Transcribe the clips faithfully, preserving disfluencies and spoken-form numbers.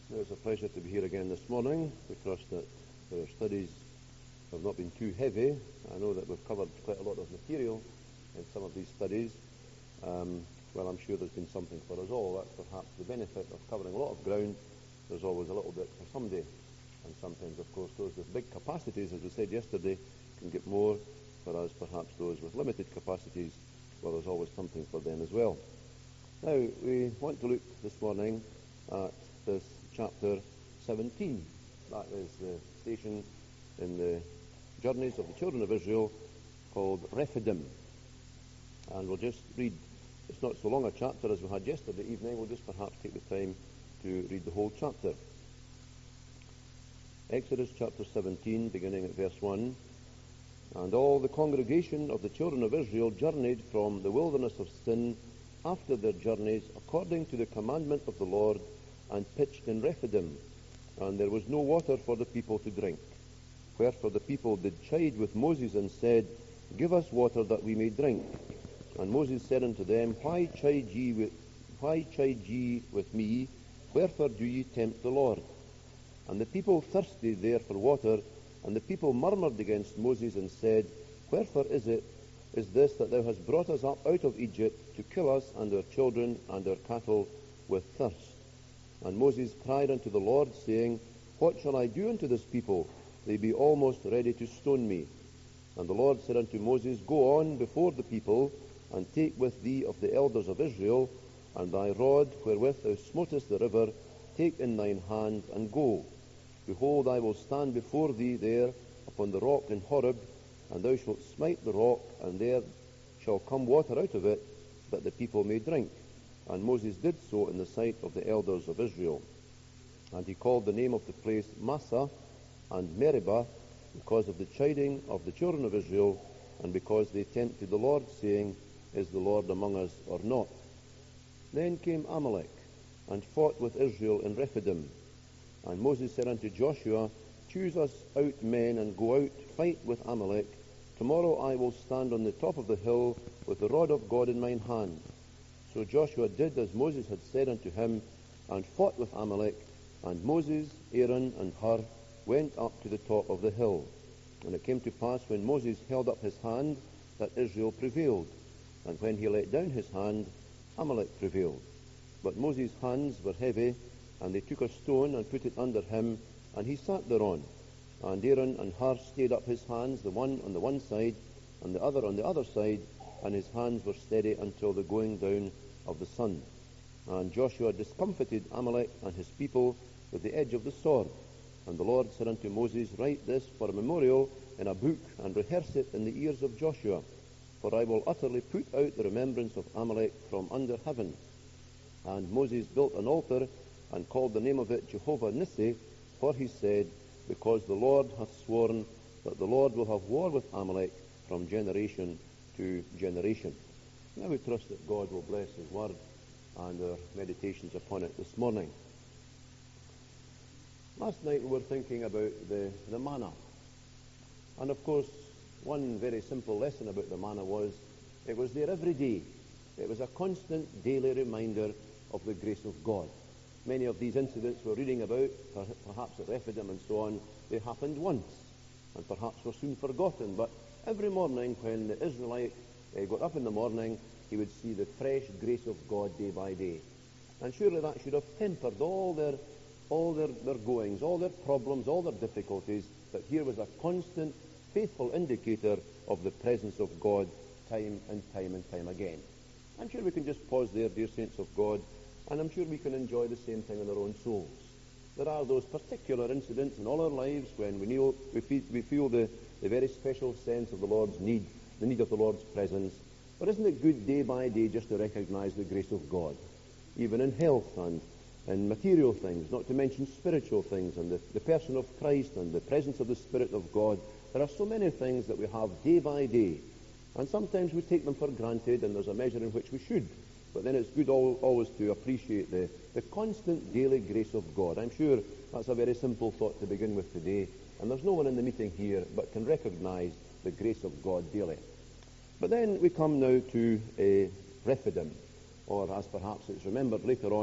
It's a pleasure to be here again this morning. We trust that our studies have not been too heavy. I know that we've covered quite a lot of material in some of these studies. Um, well, I'm sure there's been something for us all. That's perhaps the benefit of covering a lot of ground. There's always a little bit for somebody. And sometimes, of course, those with big capacities, as we said yesterday, can get more. Whereas perhaps those with limited capacities, well, there's always something for them as well. Now, we want to look this morning at this chapter seventeen. That is the station in the journeys of the children of Israel called Rephidim. And we'll just read, it's not so long a chapter as we had yesterday evening, we'll just perhaps take the time to read the whole chapter. Exodus chapter seventeen, beginning at verse one. And all the congregation of the children of Israel journeyed from the wilderness of Sin after their journeys according to the commandment of the Lord, and pitched in Rephidim, and there was no water for the people to drink. Wherefore the people did chide with Moses, and said, Give us water that we may drink. And Moses said unto them, Why chide ye with, why chide ye with me? Wherefore do ye tempt the Lord? And the people thirsted there for water, and the people murmured against Moses, and said, Wherefore is it is this that thou hast brought us up out of Egypt to kill us and our children and our cattle with thirst? And Moses cried unto the Lord, saying, What shall I do unto this people? They be almost ready to stone me. And the Lord said unto Moses, Go on before the people, and take with thee of the elders of Israel, and thy rod wherewith thou smotest the river, take in thine hand, and go. Behold, I will stand before thee there upon the rock in Horeb, and thou shalt smite the rock, and there shall come water out of it, that the people may drink. And Moses did so in the sight of the elders of Israel. And he called the name of the place Massah and Meribah, because of the chiding of the children of Israel, and because they tempted the Lord, saying, Is the Lord among us or not? Then came Amalek, and fought with Israel in Rephidim. And Moses said unto Joshua, Choose us out men, and go out, fight with Amalek. Tomorrow I will stand on the top of the hill with the rod of God in mine hand. So Joshua did as Moses had said unto him, and fought with Amalek. And Moses, Aaron, and Hur went up to the top of the hill. And it came to pass, when Moses held up his hand, that Israel prevailed. And when he let down his hand, Amalek prevailed. But Moses' hands were heavy, and they took a stone and put it under him, and he sat thereon. And Aaron and Hur stayed up his hands, the one on the one side, and the other on the other side, and his hands were steady until the going down of the sun. And Joshua discomfited Amalek and his people with the edge of the sword. And the Lord said unto Moses, Write this for a memorial in a book, and rehearse it in the ears of Joshua. For I will utterly put out the remembrance of Amalek from under heaven. And Moses built an altar, and called the name of it Jehovah Nissi, for he said, Because the Lord hath sworn that the Lord will have war with Amalek from generation to generation. Now we trust that God will bless his word and our meditations upon it this morning. Last night we were thinking about the, the manna. And of course, one very simple lesson about the manna was, it was there every day. It was a constant daily reminder of the grace of God. Many of these incidents we're reading about, perhaps at Rephidim and so on, they happened once, and perhaps were soon forgotten. But every morning when the Israelite uh, got up in the morning, he would see the fresh grace of God day by day. And surely that should have tempered all their all their, their goings, all their problems, all their difficulties, that here was a constant, faithful indicator of the presence of God time and time and time again. I'm sure we can just pause there, dear saints of God, and I'm sure we can enjoy the same thing in our own souls. There are those particular incidents in all our lives when we, kneel, we, feel, we feel the, the very special sense of the Lord's need, the need of the Lord's presence. But isn't it good day by day just to recognize the grace of God, even in health and in material things, not to mention spiritual things, and the, the person of Christ and the presence of the Spirit of God. There are so many things that we have day by day, and sometimes we take them for granted, and there's a measure in which we should. But then it's good all, always to appreciate the, the constant daily grace of God. I'm sure that's a very simple thought to begin with today, and there's no one in the meeting here but can recognize the grace of God daily. But then we come now to a Rephidim, or as perhaps it's remembered later on,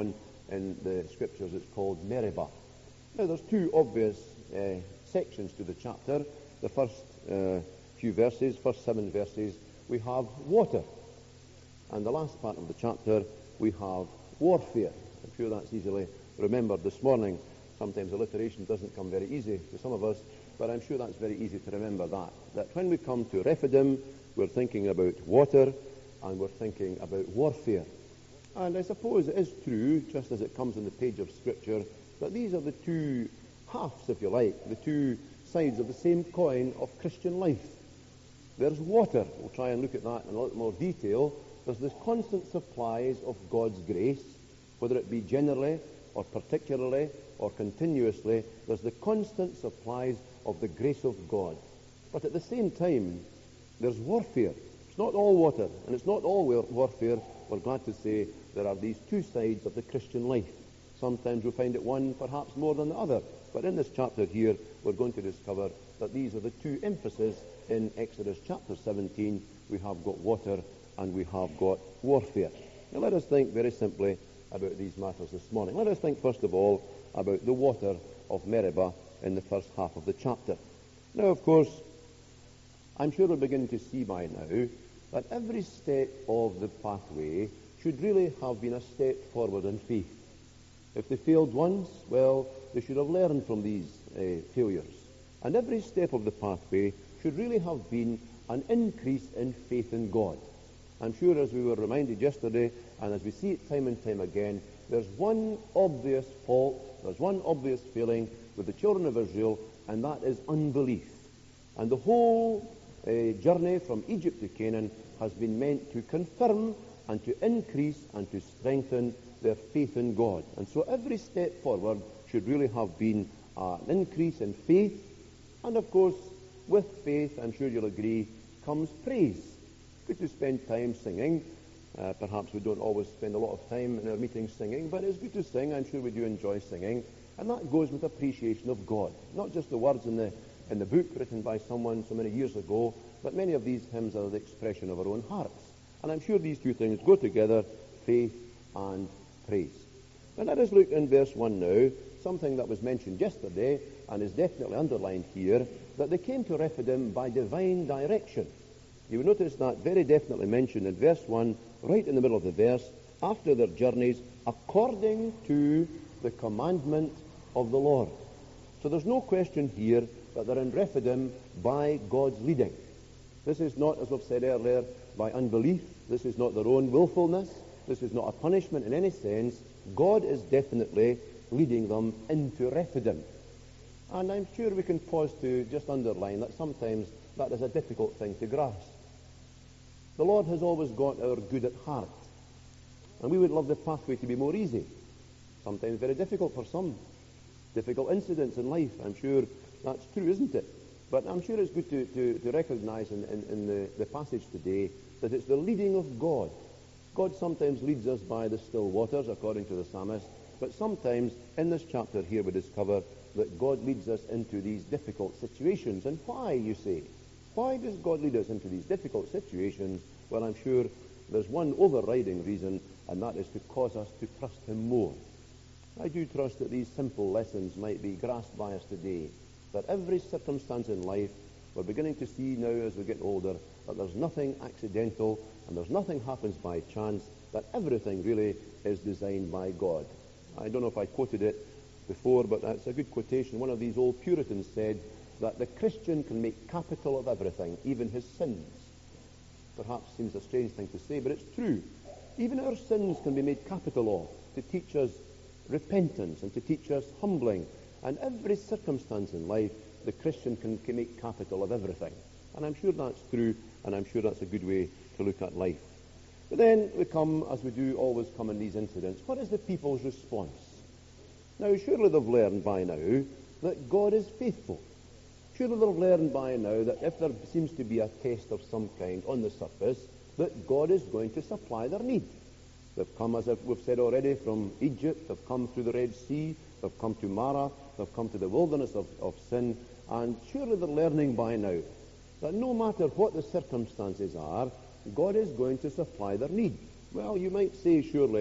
in the scriptures, it's called Meribah. Now, there's two obvious uh, sections to the chapter. The first uh, few verses, first seven verses, we have water. And the last part of the chapter, we have warfare. I'm sure that's easily remembered this morning. Sometimes alliteration doesn't come very easy to some of us, but I'm sure that's very easy to remember that. That when we come to Rephidim, we're thinking about water, and we're thinking about warfare. And I suppose it is true, just as it comes on the page of Scripture, that these are the two halves, if you like, the two sides of the same coin of Christian life. There's water. We'll try and look at that in a little more detail. There's the constant supplies of God's grace, whether it be generally or particularly or continuously. There's the constant supplies of the grace of God. But at the same time, there's warfare. It's not all water, and it's not all warfare. We're glad to say there are these two sides of the Christian life. Sometimes we find it one perhaps more than the other. But in this chapter here, we're going to discover that these are the two emphases in Exodus chapter seventeen. We have got water and we have got warfare. Now let us think very simply about these matters this morning. Let us think first of all about the water of Meribah in the first half of the chapter. Now, of course, I'm sure we're beginning to see by now that every step of the pathway should really have been a step forward in faith. If they failed once, well, they should have learned from these uh, failures. And every step of the pathway should really have been an increase in faith in God. I'm sure, as we were reminded yesterday, and as we see it time and time again, there's one obvious fault, there's one obvious failing with the children of Israel, and that is unbelief. And the whole uh, journey from Egypt to Canaan has been meant to confirm and to increase and to strengthen their faith in God. And so every step forward should really have been uh, an increase in faith. And of course, with faith, I'm sure you'll agree, comes praise. Good to spend time singing. Uh, perhaps we don't always spend a lot of time in our meetings singing, but it's good to sing. I'm sure we do enjoy singing. And that goes with appreciation of God. Not just the words in the, in the book written by someone so many years ago, but many of these hymns are the expression of our own hearts. And I'm sure these two things go together, faith and praise. Now let us look in verse one now, something that was mentioned yesterday and is definitely underlined here, that they came to Rephidim by divine direction. You will notice that very definitely mentioned in verse one, right in the middle of the verse, after their journeys, according to the commandment of the Lord. So there's no question here that they're in Rephidim by God's leading. This is not, as we've said earlier, by unbelief. This is not their own willfulness. This is not a punishment in any sense. God is definitely leading them into Rephidim. And I'm sure we can pause to just underline that sometimes that is a difficult thing to grasp. The Lord has always got our good at heart. And we would love the pathway to be more easy. Sometimes very difficult for some. Difficult incidents in life. I'm sure that's true, isn't it? But I'm sure it's good to, to, to recognize in, in, in the, the passage today that it's the leading of God. God sometimes leads us by the still waters, according to the psalmist, but sometimes in this chapter here we discover that God leads us into these difficult situations. And why, you say? Why does God lead us into these difficult situations? Well, I'm sure there's one overriding reason, and that is to cause us to trust Him more. I do trust that these simple lessons might be grasped by us today, that every circumstance in life, we're beginning to see now as we get older, that there's nothing accidental and there's nothing happens by chance, that everything really is designed by God. I don't know if I quoted it before, but that's a good quotation. One of these old Puritans said that the Christian can make capital of everything, even his sins. Perhaps seems a strange thing to say, but it's true. Even our sins can be made capital of, to teach us repentance and to teach us humbling. And every circumstance in life, the Christian can, can make capital of everything. And I'm sure that's true, and I'm sure that's a good way to look at life. But then we come, as we do always come in these incidents, what is the people's response? Now, surely they've learned by now that God is faithful. Surely they've learned by now that if there seems to be a test of some kind on the surface, that God is going to supply their need. They've come, as we've said already, from Egypt, they've come through the Red Sea, they've come to Mara, they've come to the wilderness of, of sin, and surely they're learning by now that no matter what the circumstances are, God is going to supply their need. Well, you might say, surely,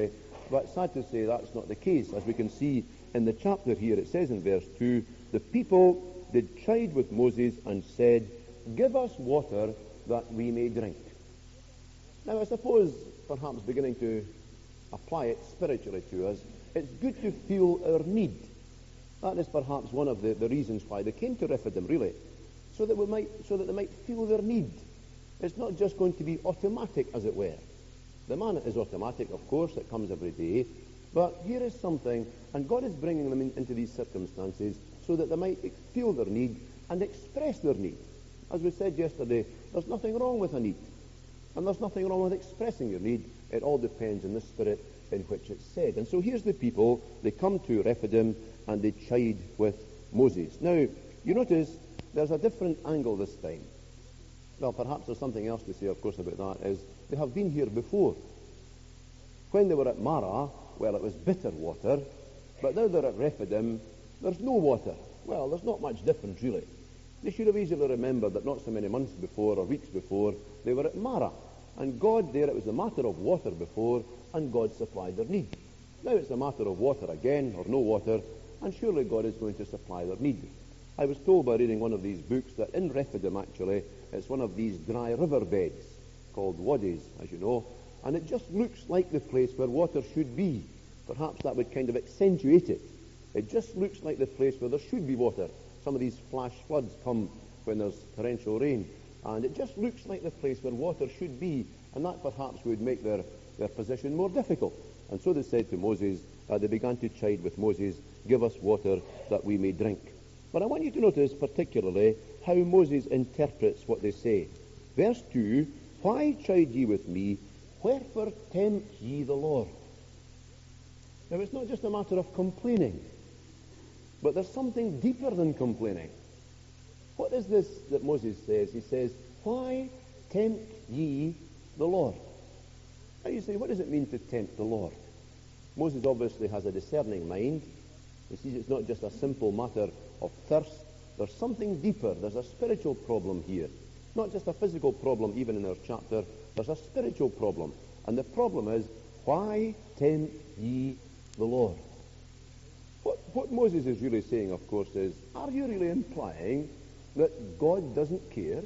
But sad to say, that's not the case. As we can see in the chapter here, it says in verse two, the people did chide with Moses and said, give us water that we may drink. Now, I suppose, perhaps beginning to apply it spiritually to us, it's good to feel our need. That is perhaps one of the, the reasons why they came to Rephidim, really, so that we might, so that they might feel their need. It's not just going to be automatic, as it were. The manna is automatic, of course, it comes every day, but here is something, and God is bringing them in, into these circumstances so that they might feel their need and express their need. As we said yesterday, there's nothing wrong with a need, and there's nothing wrong with expressing your need. It all depends on the spirit in which it's said. And so here's the people, they come to Rephidim and they chide with Moses. Now, you notice there's a different angle this time. Well, perhaps there's something else to say, of course, about that, is they have been here before. When they were at Marah, well, it was bitter water, but now they're at Rephidim, there's no water. Well, there's not much difference, really. They should have easily remembered that not so many months before or weeks before, they were at Marah. And God there, it was a matter of water before, and God supplied their need. Now it's a matter of water again, or no water, and surely God is going to supply their need. I was told by reading one of these books that in Rephidim, actually, it's one of these dry river beds called wadis, as you know, and it just looks like the place where water should be. Perhaps that would kind of accentuate it. It just looks like the place where there should be water. Some of these flash floods come when there's torrential rain, and it just looks like the place where water should be, and that perhaps would make their, their position more difficult. And so they said to Moses, uh, they began to chide with Moses, give us water that we may drink. But I want you to notice particularly how Moses interprets what they say. Verse two, why chide ye with me? Wherefore tempt ye the Lord? Now it's not just a matter of complaining, but there's something deeper than complaining. What is this that Moses says? He says, why tempt ye the Lord? Now you say, what does it mean to tempt the Lord? Moses obviously has a discerning mind. He sees it's not just a simple matter of thirst. There's something deeper. There's a spiritual problem here. Not just a physical problem, even in our chapter. There's a spiritual problem. And the problem is, why tempt ye the Lord? What, what Moses is really saying, of course, is, are you really implying that God doesn't care?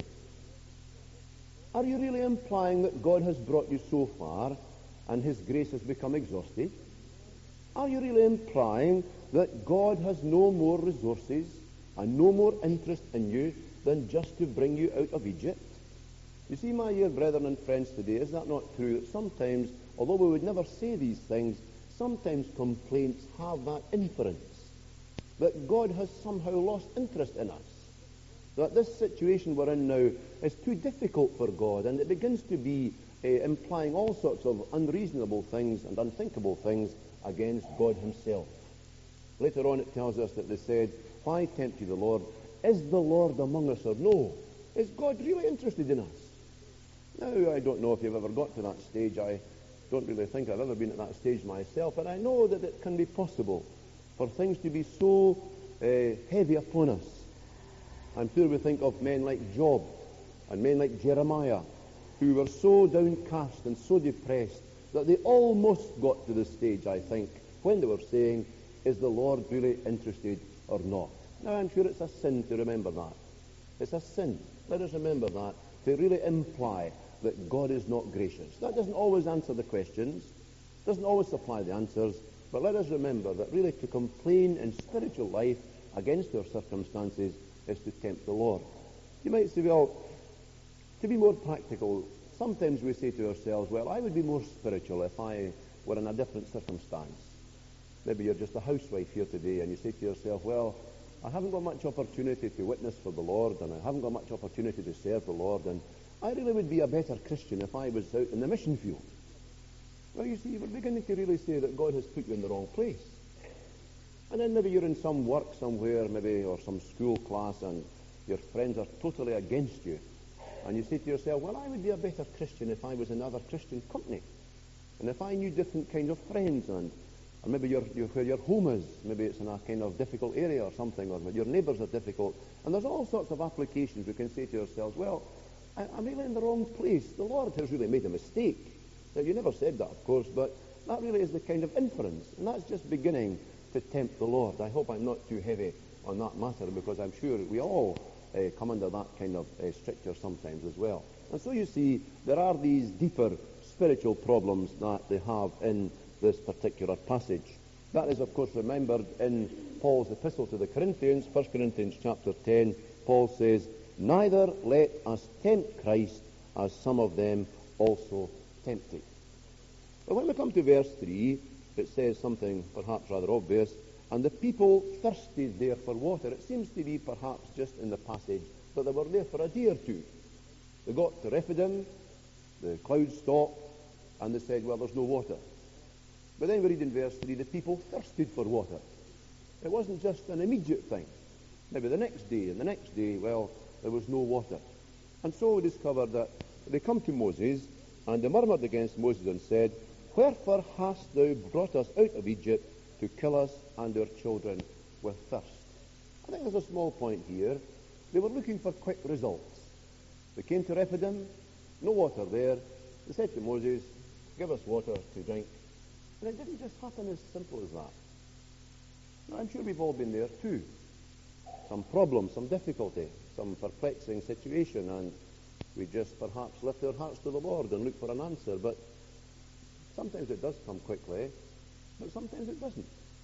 Are you really implying that God has brought you so far and his grace has become exhausted? Are you really implying that God has no more resources and no more interest in you than just to bring you out of Egypt? You see, my dear brethren and friends today, is that not true that sometimes, although we would never say these things, sometimes complaints have that inference that God has somehow lost interest in us, that this situation we're in now is too difficult for God, and it begins to be uh, implying all sorts of unreasonable things and unthinkable things against God himself. Later on it tells us that they said, why tempt you the Lord? Is the Lord among us or no? Is God really interested in us? Now, I don't know if you've ever got to that stage. I don't really think I've ever been at that stage myself, but I know that it can be possible for things to be so uh, heavy upon us. I'm sure we think of men like Job and men like Jeremiah, who were so downcast and so depressed that they almost got to the stage, I think, when they were saying, is the Lord really interested or not? Now, I'm sure it's a sin to remember that. It's a sin. Let us remember that, to really imply that God is not gracious. That doesn't always answer the questions, doesn't always supply the answers, but let us remember that really to complain in spiritual life against our circumstances is to tempt the Lord. You might say, well, to be more practical, sometimes we say to ourselves, well, I would be more spiritual if I were in a different circumstance. Maybe you're just a housewife here today and you say to yourself, well, I haven't got much opportunity to witness for the Lord, and I haven't got much opportunity to serve the Lord, and I really would be a better Christian if I was out in the mission field. Well, you see, we're beginning to really say that God has put you in the wrong place. And then maybe you're in some work somewhere, maybe, or some school class, and your friends are totally against you. And you say to yourself, well, I would be a better Christian if I was in other Christian company. And if I knew different kinds of friends, and, and maybe you're, you're, where your home is, maybe it's in a kind of difficult area or something, or your neighbours are difficult. And there's all sorts of applications we can say to ourselves, well, I, I'm really in the wrong place. The Lord has really made a mistake. Now, you never said that, of course, but That really is the kind of inference, and that's just beginning to tempt the Lord. I hope I'm not too heavy on that matter, because I'm sure we all uh, come under that kind of uh, stricture sometimes as well. And so you see, there are these deeper spiritual problems that they have in this particular passage. That is, of course, remembered in Paul's epistle to the Corinthians, First Corinthians chapter ten. Paul says, "Neither let us tempt Christ, as some of them also tempted." But when we come to verse three, it says something perhaps rather obvious, "And the people thirsted there for water." It seems to be perhaps just in the passage that they were there for a day or two. They got to Rephidim, the clouds stopped, and they said, well, there's no water. But then we read in verse three, the people thirsted for water. It wasn't just an immediate thing. Maybe the next day, and the next day, well, there was no water. And so we discover that they come to Moses, and they murmured against Moses and said, "Wherefore hast thou brought us out of Egypt to kill us and our children with thirst?" I think there's a small point here. They were looking for quick results. They came to Rephidim, no water there. They said to Moses, "Give us water to drink." And it didn't just happen as simple as that. Now, I'm sure we've all been there too. Some problem, some difficulty, some perplexing situation, and we just perhaps lift our hearts to the Lord and look for an answer. But sometimes it does come quickly, but sometimes it doesn't.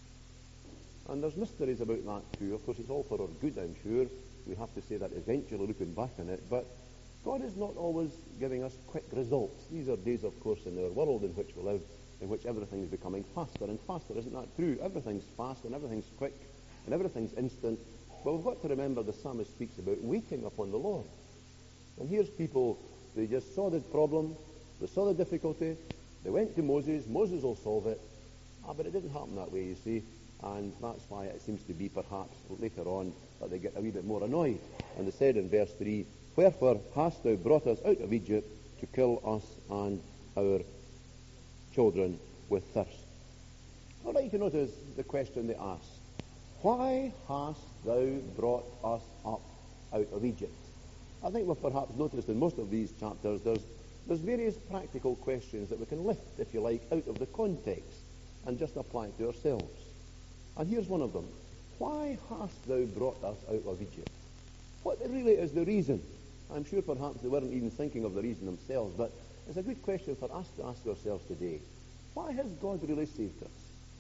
And there's mysteries about that too. Of course, it's all for our good, I'm sure. We have to say that eventually, looking back on it. But God is not always giving us quick results. These are days, of course, in our world in which we live, in which everything is becoming faster and faster. Isn't that true? Everything's fast and everything's quick and everything's instant. But we've got to remember the psalmist speaks about waiting upon the Lord. And here's people, they just saw the problem, they saw the difficulty, they went to Moses, Moses will solve it. Ah, but it didn't happen that way, you see. And that's why it seems to be perhaps later on that they get a wee bit more annoyed. And they said in verse three, "Wherefore hast thou brought us out of Egypt to kill us and our children with thirst?" I'd like to notice the question they asked. Why hast thou brought us up out of Egypt? I think we've perhaps noticed in most of these chapters there's, there's various practical questions that we can lift, if you like, out of the context and just apply it to ourselves. And here's one of them. Why hast thou brought us out of Egypt? What really is the reason? I'm sure perhaps they weren't even thinking of the reason themselves, but it's a good question for us to ask ourselves today. Why has God really saved us?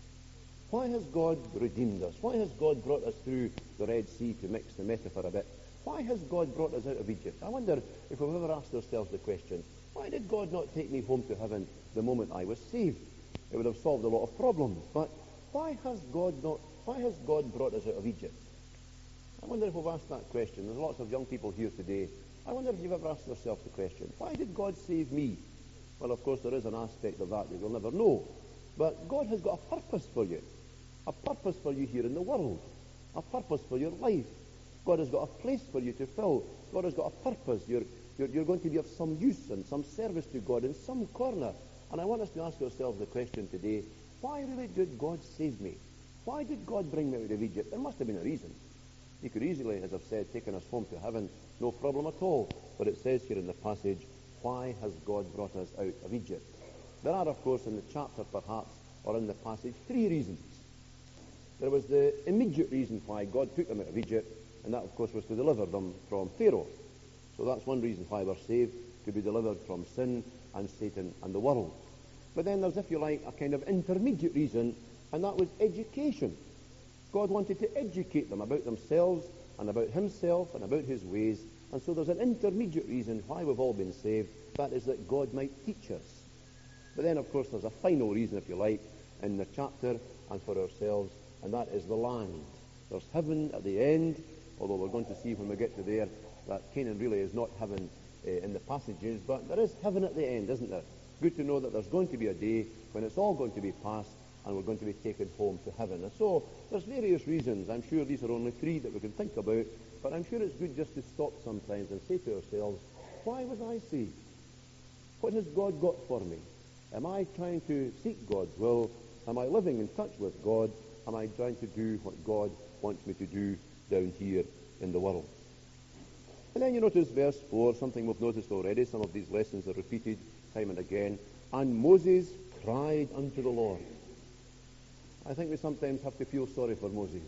Why has God redeemed us? Why has God brought us through the Red Sea, to mix the metaphor a bit? Why has God brought us out of Egypt? I wonder if we've ever asked ourselves the question, why did God not take me home to heaven the moment I was saved? It would have solved a lot of problems. But why has God not, why has God brought us out of Egypt? I wonder if we've asked that question. There's lots of young people here today. I wonder if you've ever asked yourself the question, why did God save me? Well, of course, there is an aspect of that that you'll never know. But God has got a purpose for you. A purpose for you here in the world. A purpose for your life. God has got a place for you to fill. God has got a purpose. You're, you're, you're going to be of some use and some service to God in some corner. And I want us to ask ourselves the question today, why really did God save me? Why did God bring me out of Egypt? There must have been a reason. He could easily, as I've said, taken us home to heaven, no problem at all. But it says here in the passage, why has God brought us out of Egypt? There are, of course, in the chapter perhaps, or in the passage, three reasons. There was the immediate reason why God took them out of Egypt, and that, of course, was to deliver them from Pharaoh. So that's one reason why we're saved, to be delivered from sin and Satan and the world. But then there's, if you like, a kind of intermediate reason, and that was education. God wanted to educate them about themselves and about himself and about his ways. And so there's an intermediate reason why we've all been saved. That is that God might teach us. But then, of course, there's a final reason, if you like, in the chapter and for ourselves, and that is the land. There's heaven at the end, although we're going to see when we get to there that Canaan really is not heaven uh, in the passages, but there is heaven at the end, isn't there? Good to know that there's going to be a day when it's all going to be past and we're going to be taken home to heaven. And so there's various reasons. I'm sure these are only three that we can think about, but I'm sure it's good just to stop sometimes and say to ourselves, why was I saved? What has God got for me? Am I trying to seek God's will? Am I living in touch with God? Am I trying to do what God wants me to do down here in the world? And then you notice verse four, something we've noticed already. Some of these lessons are repeated time and again. And Moses cried unto the Lord. I think we sometimes have to feel sorry for Moses.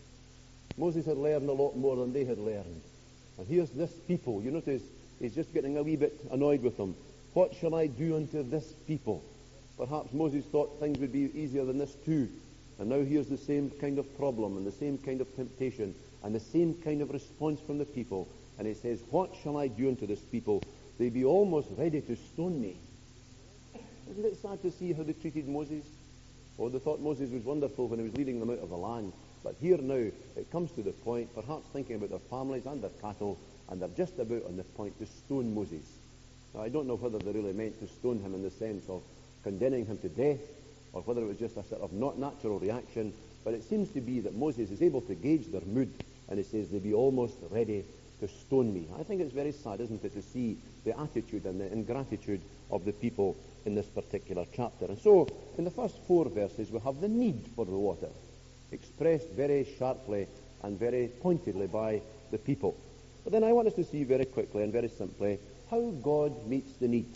Moses had learned a lot more than they had learned. And here's this people. You notice he's just getting a wee bit annoyed with them. What shall I do unto this people? Perhaps Moses thought things would be easier than this too. And now here's the same kind of problem and the same kind of temptation and the same kind of response from the people. And he says, what shall I do unto this people? They be almost ready to stone me. Isn't it sad to see how they treated Moses? Oh, they thought Moses was wonderful when he was leading them out of the land. But here now, it comes to the point, perhaps thinking about their families and their cattle, and they're just about on the point to stone Moses. Now, I don't know whether they really meant to stone him in the sense of condemning him to death, or whether it was just a sort of not natural reaction, but it seems to be that Moses is able to gauge their mood, and he says they be almost ready to stone me. I think it's very sad, isn't it, to see the attitude and the ingratitude of the people in this particular chapter. And so, in the first four verses, we have the need for the water, expressed very sharply and very pointedly by the people. But then I want us to see very quickly and very simply how God meets the need.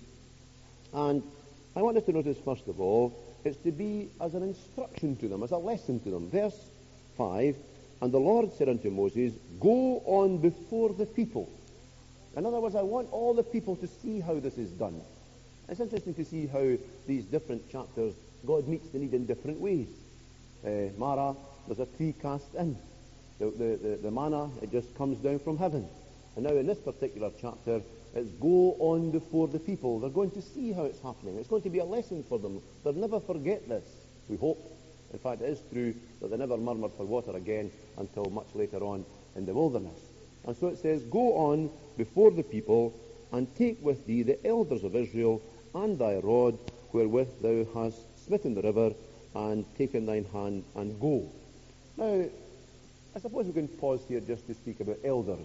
And I want us to notice, first of all, it's to be as an instruction to them, as a lesson to them. Verse five, and the Lord said unto Moses, go on before the people. In other words, I want all the people to see how this is done. It's interesting to see how these different chapters, God meets the need in different ways. Uh, Mara, there's a tree cast in. The, the, the, the manna, it just comes down from heaven. And now in this particular chapter, it's go on before the people. They're going to see how it's happening. It's going to be a lesson for them. They'll never forget this, we hope. In fact, it is true that they never murmured for water again until much later on in the wilderness. And so it says, go on before the people, and take with thee the elders of Israel, and thy rod, wherewith thou hast smitten the river, and taken thine hand, and go. Now, I suppose we can pause here just to speak about elders.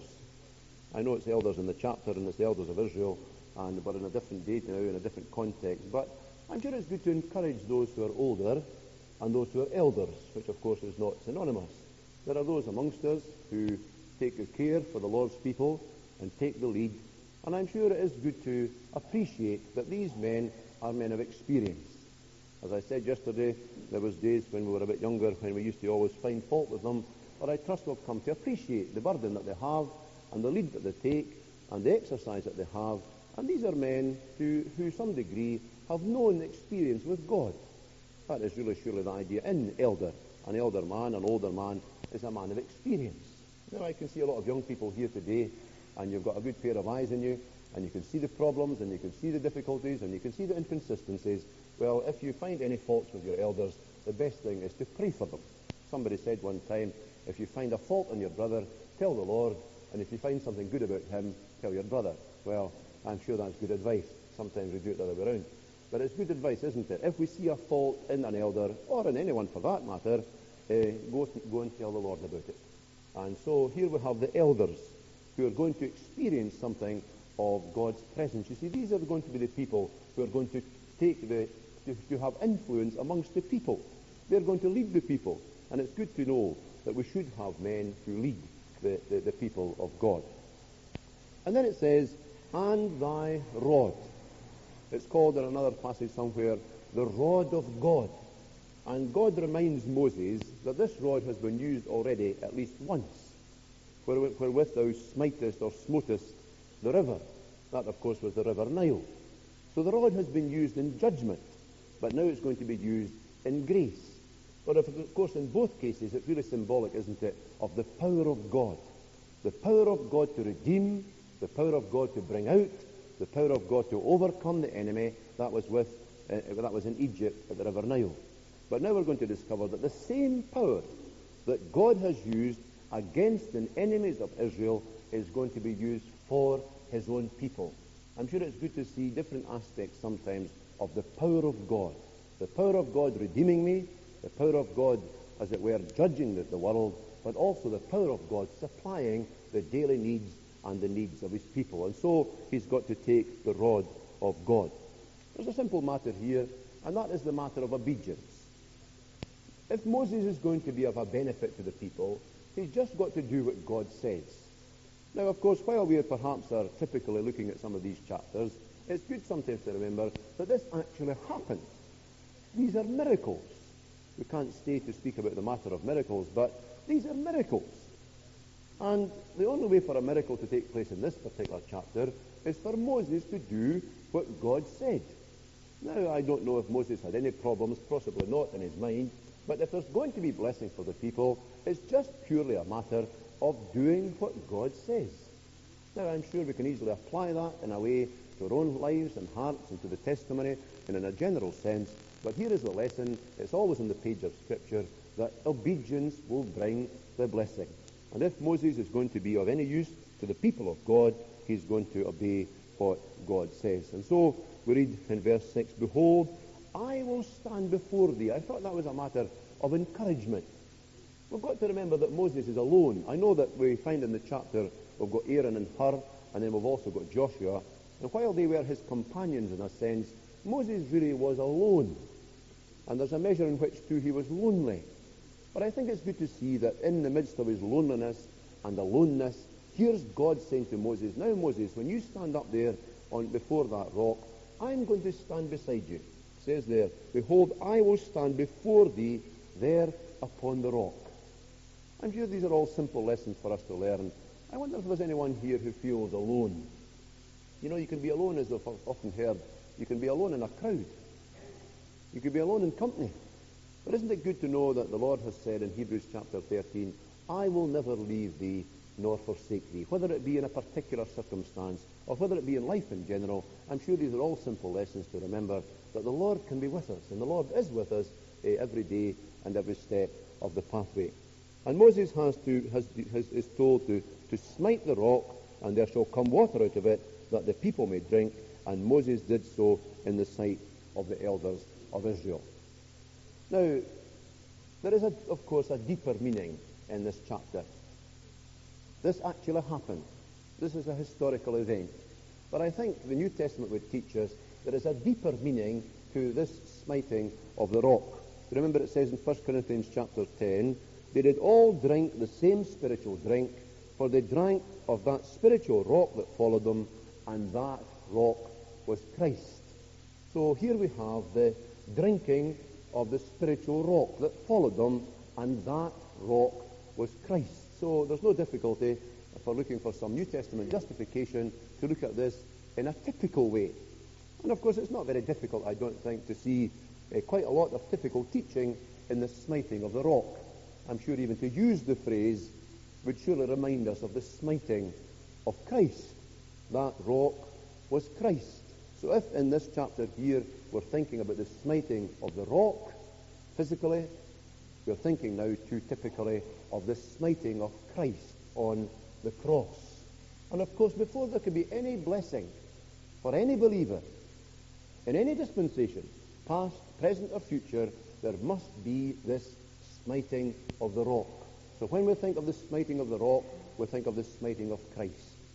I know it's elders in the chapter, and it's the elders of Israel, and we're in a different date now, in a different context, but I'm sure it's good to encourage those who are older and those who are elders, which of course is not synonymous. There are those amongst us who take good care for the Lord's people and take the lead, and I'm sure it is good to appreciate that these men are men of experience. As I said yesterday, there was days when we were a bit younger when we used to always find fault with them, but I trust we've come to appreciate the burden that they have and the lead that they take and the exercise that they have. And these are men who, who some degree, have known experience with God. That is really surely the idea in elder. An elder man, an older man, is a man of experience. Now, I can see a lot of young people here today, and you've got a good pair of eyes in you, and you can see the problems, and you can see the difficulties, and you can see the inconsistencies. Well, if you find any faults with your elders, the best thing is to pray for them. Somebody said one time, if you find a fault in your brother, tell the Lord, and if you find something good about him, tell your brother. Well, I'm sure that's good advice. Sometimes we do it the other way around. But it's good advice, isn't it? If we see a fault in an elder, or in anyone for that matter, uh, go, go and tell the Lord about it. And so here we have the elders who are going to experience something of God's presence. You see, these are going to be the people who are going to take the, to, to have influence amongst the people. They're going to lead the people. And it's good to know that we should have men who lead the, the, the people of God. And then it says, and thy rod. It's called in another passage somewhere, the rod of God. And God reminds Moses that this rod has been used already at least once, wherewith thou smitest or smotest the river. That, of course, was the river Nile. So the rod has been used in judgment, but now it's going to be used in grace. But of course, in both cases, it's really symbolic, isn't it, of the power of God. The power of God to redeem, the power of God to bring out, the power of God to overcome the enemy. That was with uh, that was in Egypt at the river Nile. But now we're going to discover that the same power that God has used against the enemies of Israel is going to be used for his own people. I'm sure it's good to see different aspects sometimes of the power of God. The power of God redeeming me, the power of God, as it were, judging the, the world, but also the power of God supplying the daily needs and the needs of his people. And so he's got to take the rod of God. There's a simple matter here, and that is the matter of obedience. If Moses is going to be of a benefit to the people, he's just got to do what God says. Now, of course, while we perhaps are typically looking at some of these chapters, it's good sometimes to remember that this actually happened. These are miracles. We can't stay to speak about the matter of miracles, but these are miracles. And the only way for a miracle to take place in this particular chapter is for Moses to do what God said. Now, I don't know if Moses had any problems, possibly not in his mind, but if there's going to be blessing for the people, it's just purely a matter of doing what God says. Now, I'm sure we can easily apply that in a way to our own lives and hearts and to the testimony and in a general sense, but here is the lesson. It's always in the page of Scripture that obedience will bring the blessing. And if Moses is going to be of any use to the people of God, he's going to obey what God says. And so we read in verse six, "Behold, I will stand before thee." I thought that was a matter of encouragement. We've got to remember that Moses is alone. I know that we find in the chapter we've got Aaron and Hur, and then we've also got Joshua. And while they were his companions in a sense, Moses really was alone. And there's a measure in which too he was lonely. But I think it's good to see that in the midst of his loneliness and aloneness, here's God saying to Moses, "Now Moses, when you stand up there on before that rock, I'm going to stand beside you." It says there, "Behold, I will stand before thee there upon the rock." I'm sure these are all simple lessons for us to learn. I wonder if there's anyone here who feels alone. You know, you can be alone, as I've often heard. You can be alone in a crowd. You can be alone in company. But isn't it good to know that the Lord has said in Hebrews chapter thirteen, "I will never leave thee nor forsake thee," whether it be in a particular circumstance or whether it be in life in general. I'm sure these are all simple lessons to remember that the Lord can be with us, and the Lord is with us eh, every day and every step of the pathway. And Moses has to has, has is told to, to smite the rock, and there shall come water out of it, that the people may drink. And Moses did so in the sight of the elders of Israel. Now, there is, a, of course, a deeper meaning in this chapter. This actually happened. This is a historical event. But I think the New Testament would teach us there is a deeper meaning to this smiting of the rock. Remember, it says in First Corinthians chapter ten, "They did all drink the same spiritual drink, for they drank of that spiritual rock that followed them, and that rock was Christ." So here we have the drinking of the spiritual rock that followed them, and that rock was Christ. So there's no difficulty for looking for some New Testament justification to look at this in a typical way. And of course it's not very difficult, I don't think, to see uh, quite a lot of typical teaching in the smiting of the rock. I'm sure even to use the phrase would surely remind us of the smiting of Christ. That rock was Christ. So if in this chapter here we're thinking about the smiting of the rock physically, we're thinking now too typically of the smiting of Christ on the cross. And of course, before there can be any blessing for any believer in any dispensation, past, present or future, there must be this smiting of the rock. So when we think of the smiting of the rock, we think of the smiting of Christ.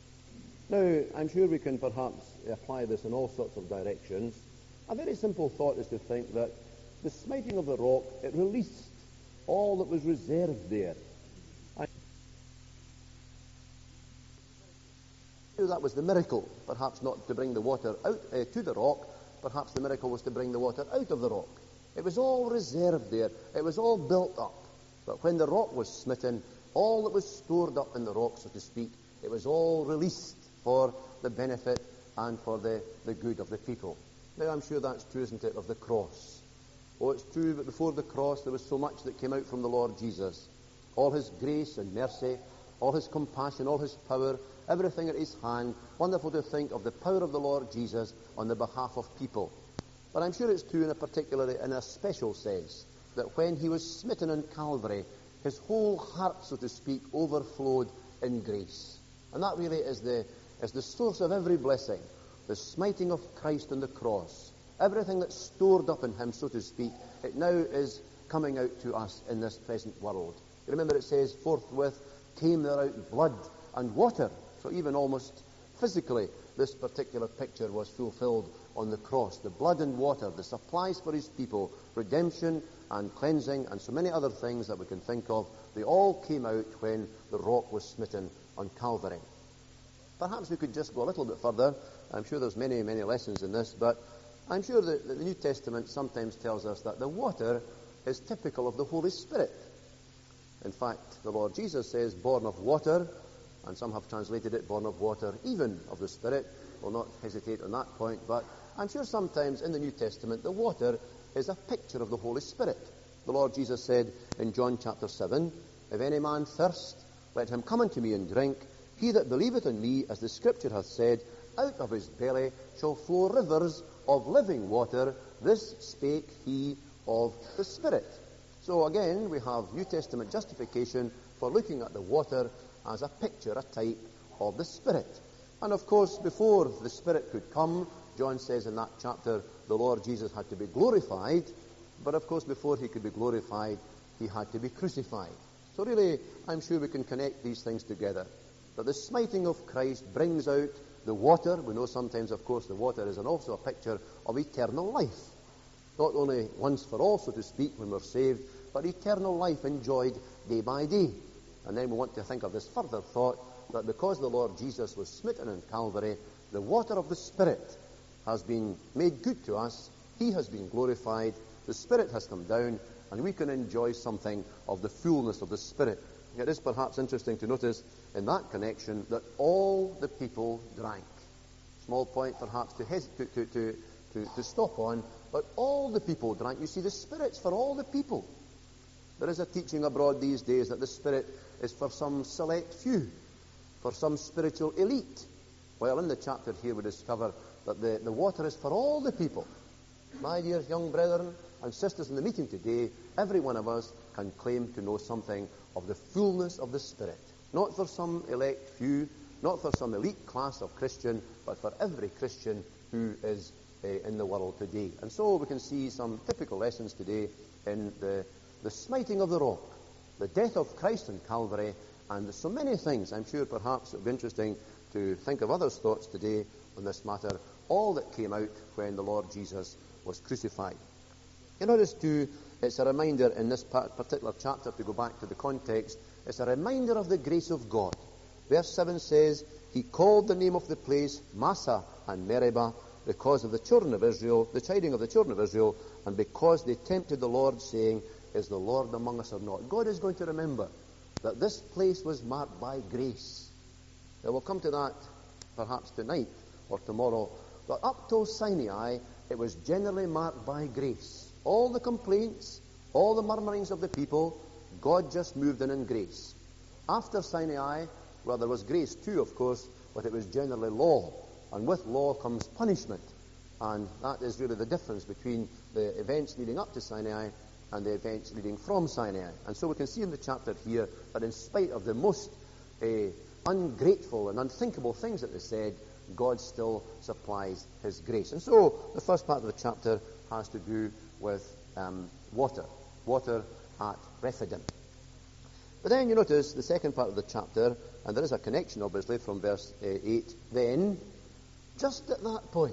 Now, I'm sure we can perhaps apply this in all sorts of directions. A very simple thought is to think that the smiting of the rock, it released all that was reserved there. I knew that was the miracle, perhaps not to bring the water out uh, to the rock, perhaps the miracle was to bring the water out of the rock. It was all reserved there. It was all built up. But when the rock was smitten, all that was stored up in the rock, so to speak, it was all released for the benefit and for the, the good of the people. Now, I'm sure that's true, isn't it, of the cross. Oh, it's true that before the cross there was so much that came out from the Lord Jesus. All his grace and mercy, all his compassion, all his power, everything at his hand. Wonderful to think of the power of the Lord Jesus on the behalf of people. But I'm sure it's true in a particular, in a special sense, that when he was smitten on Calvary, his whole heart, so to speak, overflowed in grace. And that really is the, is the source of every blessing, the smiting of Christ on the cross. Everything that's stored up in him, so to speak, it now is coming out to us in this present world. Remember it says, forthwith came there out blood and water. So even almost physically, this particular picture was fulfilled on the cross. The blood and water, the supplies for his people, redemption and cleansing and so many other things that we can think of, they all came out when the rock was smitten on Calvary. Perhaps we could just go a little bit further. I'm sure there's many, many lessons in this, but I'm sure that the New Testament sometimes tells us that the water is typical of the Holy Spirit. In fact, the Lord Jesus says, born of water, and some have translated it, born of water, even of the Spirit. We'll not hesitate on that point, but I'm sure sometimes in the New Testament the water is a picture of the Holy Spirit. The Lord Jesus said in John chapter seven, if any man thirst, let him come unto me and drink. He that believeth in me, as the Scripture hath said, out of his belly shall flow rivers of living water. This spake he of the Spirit. So again, we have New Testament justification for looking at the water as a picture, a type of the Spirit. And of course, before the Spirit could come, John says in that chapter, the Lord Jesus had to be glorified. But of course, before he could be glorified, he had to be crucified. So really, I'm sure we can connect these things together. That the smiting of Christ brings out the water. We know sometimes, of course, the water is also a picture of eternal life. Not only once for all, so to speak, when we're saved, but eternal life enjoyed day by day. And then we want to think of this further thought, that because the Lord Jesus was smitten in Calvary, the water of the Spirit has been made good to us. He has been glorified. The Spirit has come down, and we can enjoy something of the fullness of the Spirit. It is perhaps interesting to notice in that connection that all the people drank. Small point perhaps to, hes- to, to, to, to, to stop on, but all the people drank. You see, the Spirit's for all the people. There is a teaching abroad these days that the Spirit is for some select few, for some spiritual elite. Well, in the chapter here we discover that the, the water is for all the people. My dear young brethren and sisters in the meeting today, every one of us can claim to know something of the fullness of the Spirit. Not for some elect few, not for some elite class of Christian, but for every Christian who is uh, in the world today. And so we can see some typical lessons today in the, the smiting of the rock, the death of Christ in Calvary, and so many things. I'm sure perhaps it would be interesting to think of others' thoughts today on this matter, all that came out when the Lord Jesus was crucified. You notice too, it's a reminder in this particular chapter, to go back to the context, it's a reminder of the grace of God. Verse seven says, he called the name of the place Massah and Meribah because of the children of Israel, the chiding of the children of Israel, and because they tempted the Lord, saying, is the Lord among us or not? God is going to remember that this place was marked by grace. Now we'll come to that perhaps tonight or tomorrow, but up till Sinai, it was generally marked by grace. All the complaints, all the murmurings of the people, God just moved in in grace. After Sinai, well, there was grace too, of course, but it was generally law. And with law comes punishment. And that is really the difference between the events leading up to Sinai and the events leading from Sinai. And so we can see in the chapter here that in spite of the most uh, ungrateful and unthinkable things that they said, God still supplies his grace. And so the first part of the chapter has to do with um, water. Water at Rephidim. But then you notice the second part of the chapter, and there is a connection obviously from verse uh, eight. Then, just at that point,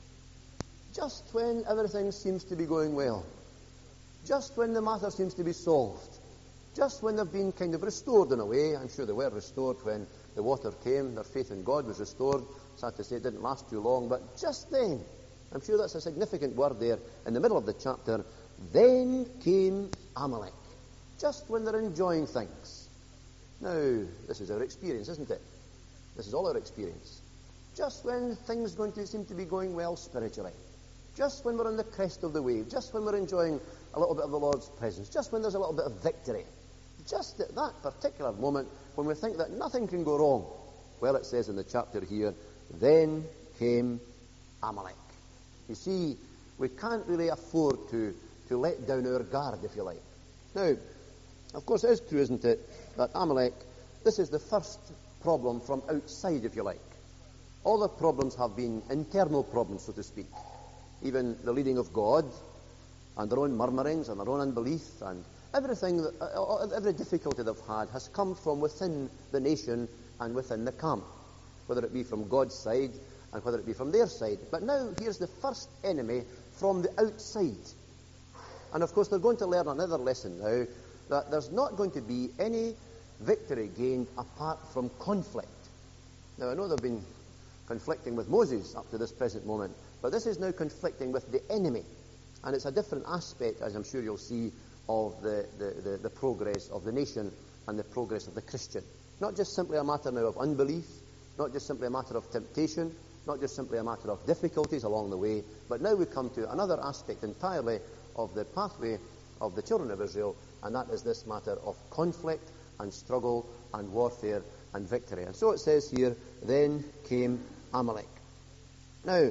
just when everything seems to be going well, just when the matter seems to be solved, just when they've been kind of restored in a way, I'm sure they were restored when the water came, their faith in God was restored. Sad to say it didn't last too long, but just then, I'm sure that's a significant word there, in the middle of the chapter, then came Amalek. Just when they're enjoying things. Now, this is our experience, isn't it? This is all our experience. Just when things going to seem to be going well spiritually. Just when we're on the crest of the wave. Just when we're enjoying a little bit of the Lord's presence. Just when there's a little bit of victory. Just at that particular moment when we think that nothing can go wrong. Well, it says in the chapter here, then came Amalek. You see, we can't really afford to, to let down our guard, if you like. Now, of course, it is true, isn't it, that Amalek, this is the first problem from outside, if you like. All the problems have been internal problems, so to speak. Even the leading of God, and their own murmurings, and their own unbelief, and everything, that, uh, every difficulty they've had has come from within the nation and within the camp, whether it be from God's side and whether it be from their side. But now, here's the first enemy from the outside. And of course, they're going to learn another lesson now, that there's not going to be any victory gained apart from conflict. Now, I know they've been conflicting with Moses up to this present moment, But this is now conflicting with the enemy. And it's a different aspect, as I'm sure you'll see, of the, the, the, the progress of the nation and the progress of the Christian. Not just simply a matter now of unbelief, not just simply a matter of temptation, not just simply a matter of difficulties along the way, but now we come to another aspect entirely of the pathway of the children of Israel, and that is this matter of conflict and struggle and warfare and victory. And so it says here, then came Amalek. Now,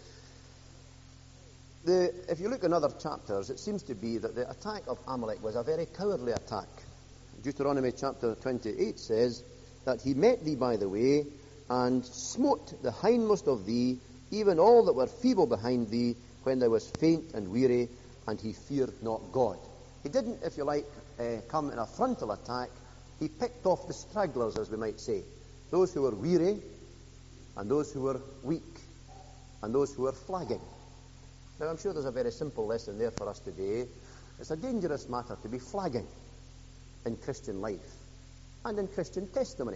the, if you look in other chapters, it seems to be that the attack of Amalek was a very cowardly attack. Deuteronomy chapter twenty-eight says that he met thee by the way, and smote the hindmost of thee, even all that were feeble behind thee, when thou wast faint and weary, and he feared not God. He didn't, if you like, uh, come in a frontal attack. He picked off the stragglers, as we might say, those who were weary, and those who were weak, and those who were flagging. Now, I'm sure there's a very simple lesson there for us today. It's a dangerous matter to be flagging in Christian life and in Christian testimony.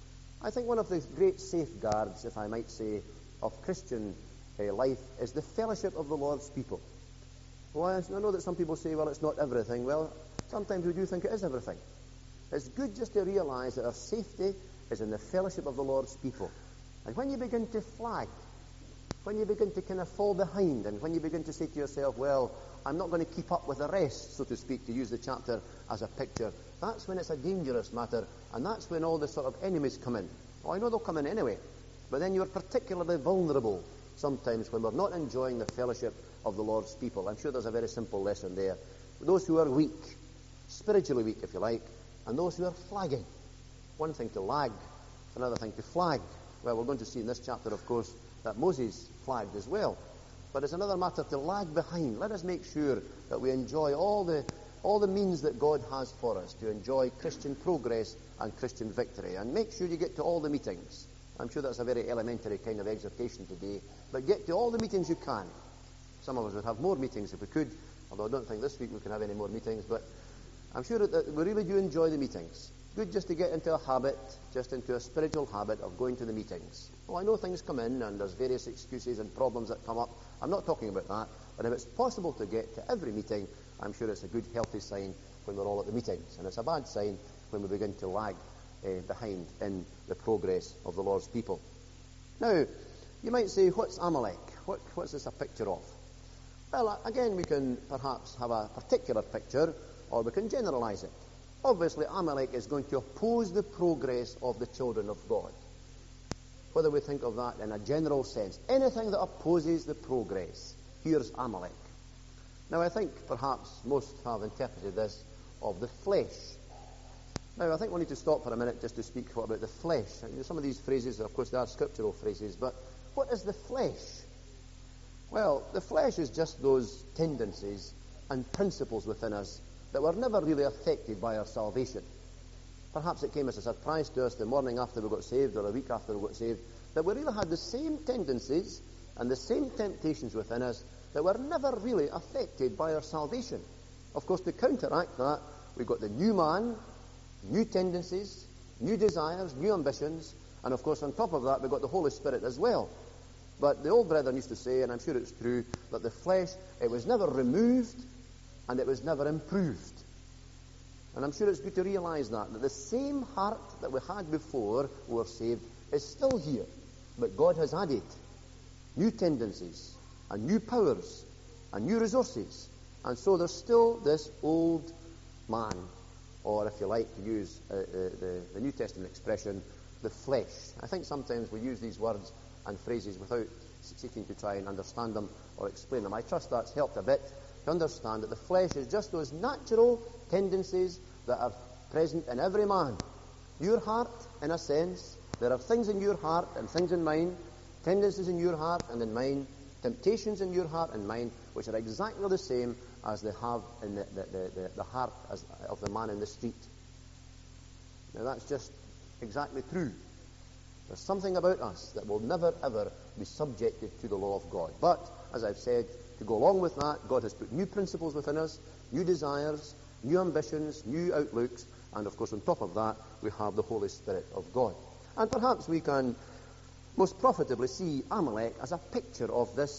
I think one of the great safeguards, if I might say, of Christian uh, life is the fellowship of the Lord's people. Well, I know that some people say, well, it's not everything. Well, sometimes we do think it is everything. It's good just to realize that our safety is in the fellowship of the Lord's people. And when you begin to flag, when you begin to kind of fall behind, and when you begin to say to yourself, well, I'm not going to keep up with the rest, so to speak, to use the chapter as a picture, that's when it's a dangerous matter, and that's when all the sort of enemies come in. Oh, I know they'll come in anyway, but then you're particularly vulnerable sometimes when we're not enjoying the fellowship of the Lord's people. I'm sure there's a very simple lesson there. Those who are weak, spiritually weak, if you like, and those who are flagging. One thing to lag, another thing to flag. Well, we're going to see in this chapter, of course, that Moses flagged as well. But it's another matter to lag behind. Let us make sure that we enjoy all the all the means that God has for us to enjoy Christian progress and Christian victory. And make sure you get to all the meetings. I'm sure that's a very elementary kind of exhortation today. But get to all the meetings you can. Some of us would have more meetings if we could, although I don't think this week we can have any more meetings. But I'm sure that, that we really do enjoy the meetings. Good just to get into a habit, just into a spiritual habit of going to the meetings. Oh, I know things come in and there's various excuses and problems that come up. I'm not talking about that. But if it's possible to get to every meeting, I'm sure it's a good, healthy sign when we're all at the meetings. And it's a bad sign when we begin to lag uh, behind in the progress of the Lord's people. Now, you might say, what's Amalek? What, what's this a picture of? Well, again, we can perhaps have a particular picture, or we can generalize it. Obviously, Amalek is going to oppose the progress of the children of God. Whether we think of that in a general sense, anything that opposes the progress, here's Amalek. Now, I think perhaps most have interpreted this of the flesh. Now, I think we need to stop for a minute just to speak about the flesh. Some of these phrases, of course, they are scriptural phrases, but what is the flesh? Well, the flesh is just those tendencies and principles within us that were never really affected by our salvation. Perhaps it came as a surprise to us the morning after we got saved, or a week after we got saved, that we really had the same tendencies and the same temptations within us that were never really affected by our salvation. Of course, to counteract that, we've got the new man, new tendencies, new desires, new ambitions, and of course on top of that we've got the Holy Spirit as well. But the old brethren used to say, and I'm sure it's true, that the flesh, it was never removed and it was never improved. And I'm sure it's good to realize that, that the same heart that we had before we were saved is still here, but God has added new tendencies and new powers and new resources. And so there's still this old man, or if you like to use uh, uh, the, the New Testament expression, the flesh. I think sometimes we use these words and phrases without seeking to try and understand them or explain them. I trust that's helped a bit to understand that the flesh is just those natural tendencies that are present in every man. Your heart, in a sense, there are things in your heart and things in mine, tendencies in your heart and in mine, temptations in your heart and mine, which are exactly the same as they have in the, the, the, the, the heart as, of the man in the street. Now that's just exactly true. There's something about us that will never ever be subjected to the law of God. But, as I've said, to go along with that, God has put new principles within us, new desires, new ambitions, new outlooks, and of course on top of that we have the Holy Spirit of God. And perhaps we can most profitably see Amalek as a picture of this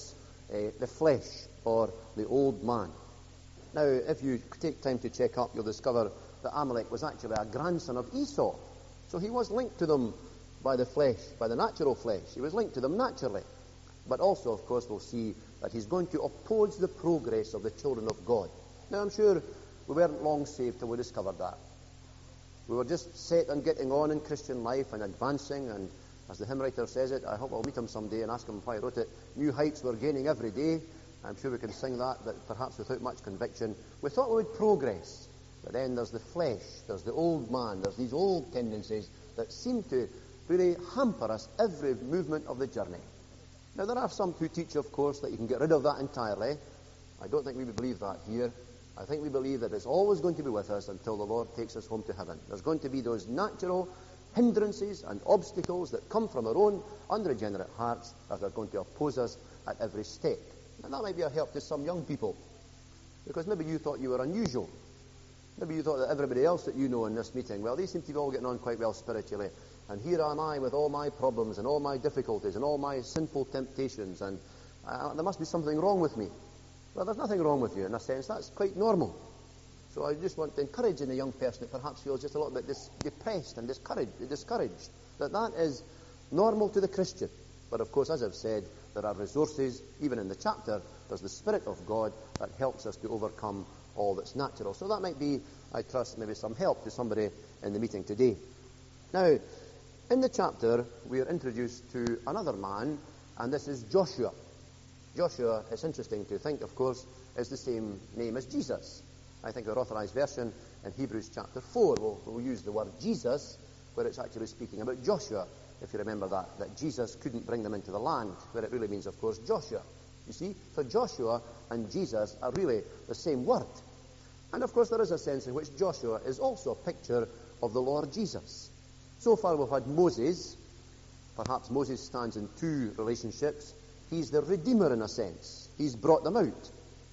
uh, the flesh or the old man. Now, if you take time to check up, you'll discover that Amalek was actually a grandson of Esau. So he was linked to them by the flesh, by the natural flesh. He was linked to them naturally. But also, of course, we'll see that he's going to oppose the progress of the children of God. Now, I'm sure we weren't long saved till we discovered that. We were just set on getting on in Christian life and advancing, and as the hymn writer says it, I hope I'll meet him someday and ask him why he wrote it, new heights we're gaining every day. I'm sure we can sing that, but perhaps without much conviction. We thought we would progress, but then there's the flesh, there's the old man, there's these old tendencies that seem to really hamper us every movement of the journey. Now, there are some who teach, of course, that you can get rid of that entirely. I don't think we believe that here. I think we believe that it's always going to be with us until the Lord takes us home to heaven. There's going to be those natural hindrances and obstacles that come from our own unregenerate hearts that are going to oppose us at every step. And that might be a help to some young people, because maybe you thought you were unusual. Maybe you thought that everybody else that you know in this meeting, well, they seem to be all getting on quite well spiritually. And here am I with all my problems and all my difficulties and all my sinful temptations, and uh, there must be something wrong with me. Well, there's nothing wrong with you in a sense. That's quite normal. So I just want to encourage in a young person that perhaps feels just a little bit dis- depressed and discouraged, discouraged, that that is normal to the Christian. But of course, as I've said, there are resources, even in the chapter, there's the Spirit of God that helps us to overcome all that's natural. So that might be, I trust, maybe some help to somebody in the meeting today. Now, in the chapter, we are introduced to another man, and this is Joshua. Joshua, it's interesting to think, of course, is the same name as Jesus. I think our authorized version in Hebrews chapter four will, will use the word Jesus, where it's actually speaking about Joshua, if you remember that, that Jesus couldn't bring them into the land, where it really means, of course, Joshua. You see, so Joshua and Jesus are really the same word. And, of course, there is a sense in which Joshua is also a picture of the Lord Jesus. So far we've had Moses. Perhaps Moses stands in two relationships. He's the Redeemer in a sense. He's brought them out.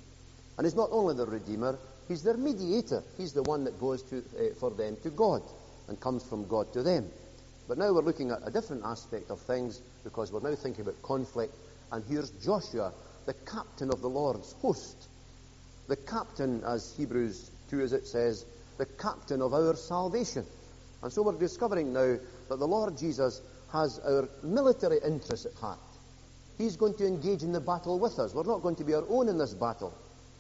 And he's not only the Redeemer, he's their mediator. He's the one that goes to, uh, for them to God and comes from God to them. But now we're looking at a different aspect of things, because we're now thinking about conflict. And here's Joshua, the captain of the Lord's host. The captain, as Hebrews two as it says, the captain of our salvation. And so we're discovering now that the Lord Jesus has our military interests at heart. He's going to engage in the battle with us. We're not going to be our own in this battle.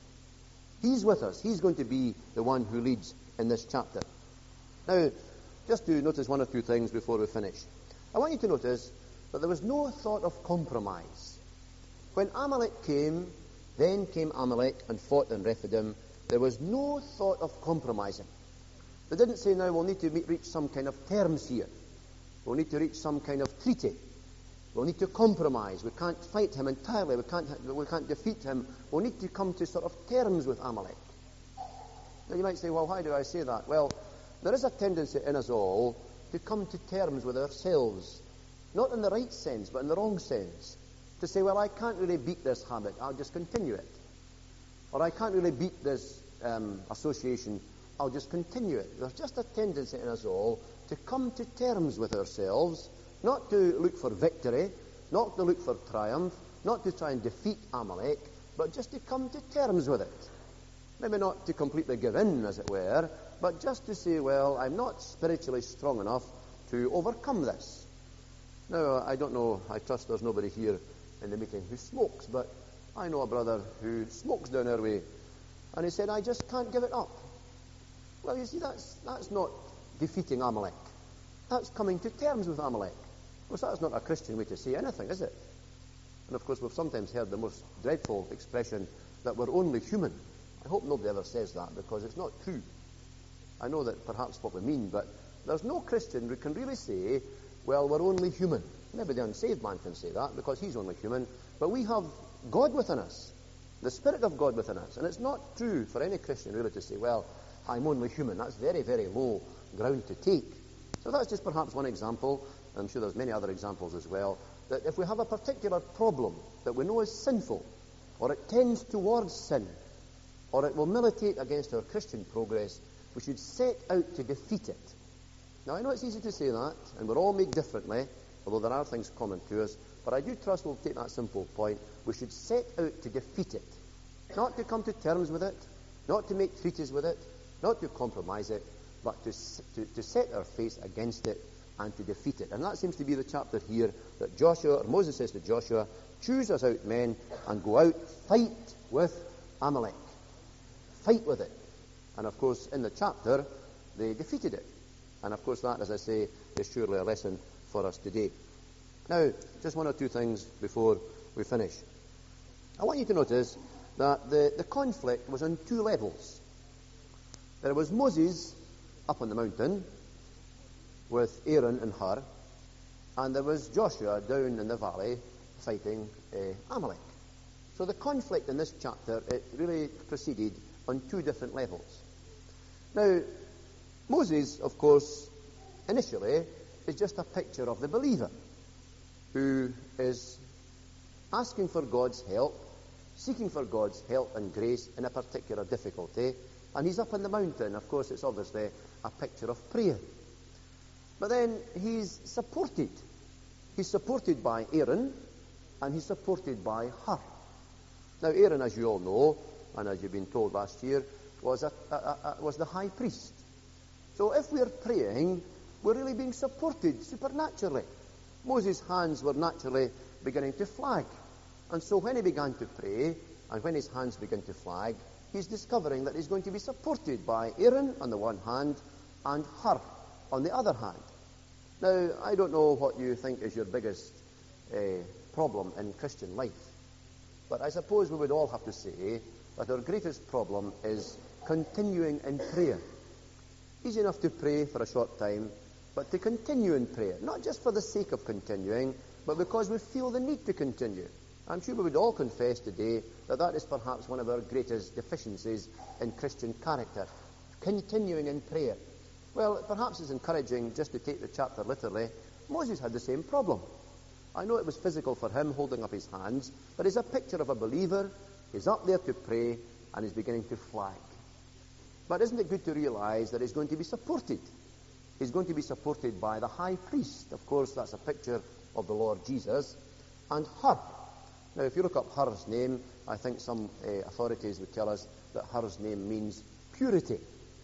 He's with us. He's going to be the one who leads in this chapter. Now, just to notice one or two things before we finish. I want you to notice that there was no thought of compromise. When Amalek came, then came Amalek and fought in Rephidim, there was no thought of compromising. They didn't say, now we'll need to meet, reach some kind of terms here. We'll need to reach some kind of treaty. We'll need to compromise. We can't fight him entirely. We can't, we can't defeat him. We'll need to come to sort of terms with Amalek. Now you might say, well, why do I say that? Well, there is a tendency in us all to come to terms with ourselves. Not in the right sense, but in the wrong sense. To say, well, I can't really beat this habit. I'll just continue it. Or I can't really beat this um, association. I'll just continue it. There's just a tendency in us all to come to terms with ourselves, not to look for victory, not to look for triumph, not to try and defeat Amalek, but just to come to terms with it. Maybe not to completely give in, as it were, but just to say, well, I'm not spiritually strong enough to overcome this. Now, I don't know, I trust there's nobody here in the meeting who smokes, but I know a brother who smokes down our way, and he said, I just can't give it up. Well, you see, that's that's not defeating Amalek. That's coming to terms with Amalek. Of course, that's not a Christian way to say anything, is it? And of course, we've sometimes heard the most dreadful expression that we're only human. I hope nobody ever says that, because it's not true. I know that perhaps what we mean, but there's no Christian who can really say, well, we're only human. Maybe the unsaved man can say that, because he's only human. But we have God within us, the Spirit of God within us. And it's not true for any Christian really to say, well, I'm only human. That's very, very low ground to take. So that's just perhaps one example. I'm sure there's many other examples as well. That if we have a particular problem that we know is sinful, or it tends towards sin, or it will militate against our Christian progress, we should set out to defeat it. Now, I know it's easy to say that, and we're all made differently, although there are things common to us. But I do trust we'll take that simple point. We should set out to defeat it. Not to come to terms with it, not to make treaties with it, not to compromise it, but to, to, to set our face against it and to defeat it. And that seems to be the chapter here that Joshua, or Moses says to Joshua, choose us out men and go out, fight with Amalek. Fight with it. And of course, in the chapter, they defeated it. And of course, that, as I say, is surely a lesson for us today. Now, just one or two things before we finish. I want you to notice that the, the conflict was on two levels. There was Moses up on the mountain with Aaron and Hur, and there was Joshua down in the valley fighting uh, Amalek. So the conflict in this chapter, it really proceeded on two different levels. Now, Moses, of course, initially is just a picture of the believer who is asking for God's help, seeking for God's help and grace in a particular difficulty, and he's up on the mountain. Of course, it's obviously a picture of prayer. But then he's supported. He's supported by Aaron, and he's supported by Hur. Now, Aaron, as you all know, and as you've been told last year, was, a, a, a, was the high priest. So if we're praying, we're really being supported supernaturally. Moses' hands were naturally beginning to flag. And so when he began to pray, and when his hands began to flag, he's discovering that he's going to be supported by Aaron on the one hand, and Hur on the other hand. Now, I don't know what you think is your biggest uh, problem in Christian life, but I suppose we would all have to say that our greatest problem is continuing in prayer. Easy enough to pray for a short time, but to continue in prayer, not just for the sake of continuing, but because we feel the need to continue. I'm sure we would all confess today that that is perhaps one of our greatest deficiencies in Christian character, continuing in prayer. Well, perhaps it's encouraging just to take the chapter literally. Moses had the same problem. I know it was physical for him, holding up his hands, but it's a picture of a believer. He's up there to pray, and he's beginning to flag. But isn't it good to realize that he's going to be supported? He's going to be supported by the high priest. Of course, that's a picture of the Lord Jesus. And Hur. Now, if you look up Hur's name, I think some uh, authorities would tell us that Hur's name means purity.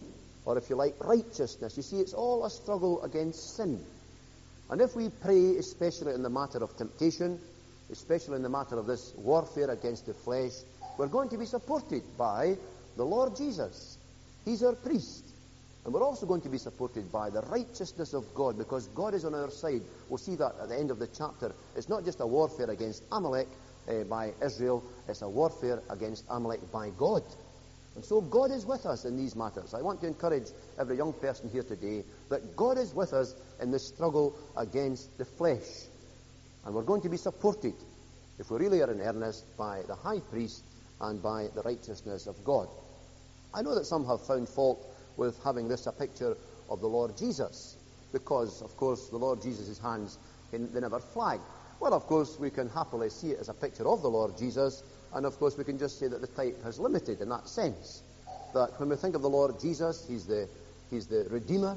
Or if you like, righteousness. You see, it's all a struggle against sin. And if we pray, especially in the matter of temptation, especially in the matter of this warfare against the flesh, we're going to be supported by the Lord Jesus. He's our priest. And we're also going to be supported by the righteousness of God, because God is on our side. We'll see that at the end of the chapter. It's not just a warfare against Amalek uh, by Israel, it's a warfare against Amalek by God. And so God is with us in these matters. I want to encourage every young person here today that God is with us in the struggle against the flesh. And we're going to be supported, if we really are in earnest, by the high priest and by the righteousness of God. I know that some have found fault with having this a picture of the Lord Jesus, because, of course, the Lord Jesus' hands, they never flag. Well, of course, we can happily see it as a picture of the Lord Jesus, and of course we can just say that the type has limited in that sense. That when we think of the Lord Jesus, he's the, he's the Redeemer.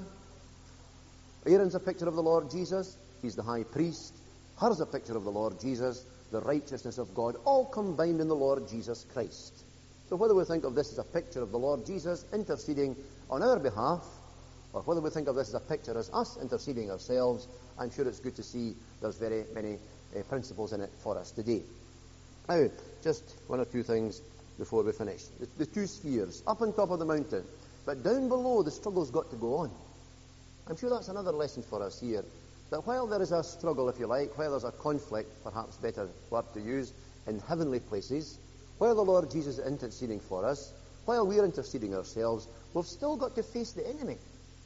Aaron's a picture of the Lord Jesus, he's the high priest. Hur's a picture of the Lord Jesus, the righteousness of God, all combined in the Lord Jesus Christ. So whether we think of this as a picture of the Lord Jesus interceding on our behalf, or whether we think of this as a picture as us interceding ourselves, I'm sure it's good to see there's very many uh, principles in it for us today. Now, just one or two things before we finish. The, the two spheres, up on top of the mountain, but down below the struggle's got to go on. I'm sure that's another lesson for us here, that while there is a struggle, if you like, while there's a conflict, perhaps better word to use, in heavenly places, while the Lord Jesus is interceding for us, while we're interceding ourselves, we've still got to face the enemy.